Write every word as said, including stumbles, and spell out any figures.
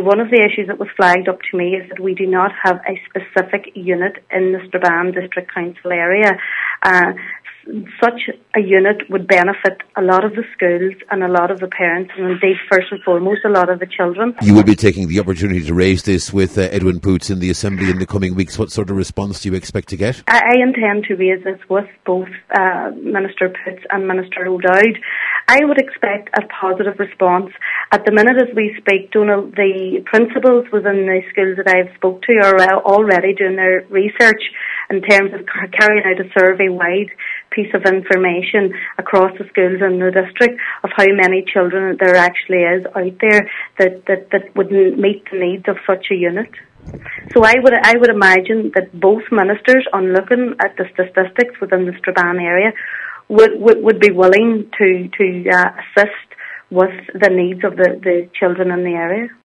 One of the issues that was flagged up to me is that we do not have a specific unit in the Strabane District Council area. Uh, such a unit would benefit a lot of the schools and a lot of the parents, and indeed, first and foremost, a lot of the children. You will be taking the opportunity to raise this with uh, Edwin Poots in the Assembly in the coming weeks. What sort of response do you expect to get? I, I intend to raise this with both uh, Minister Poots and Minister O'Dowd. I would expect a positive response. At the minute as we speak, Donal, the principals within the schools that I've spoke to are already doing their research in terms of carrying out a survey-wide piece of information across the schools in the district of how many children there actually is out there that, that, that would meet the needs of such a unit. So I would I would imagine that both ministers, on looking at the statistics within the Strabane area, would, would, would be willing to, to uh, assist with the needs of the, the children in the area.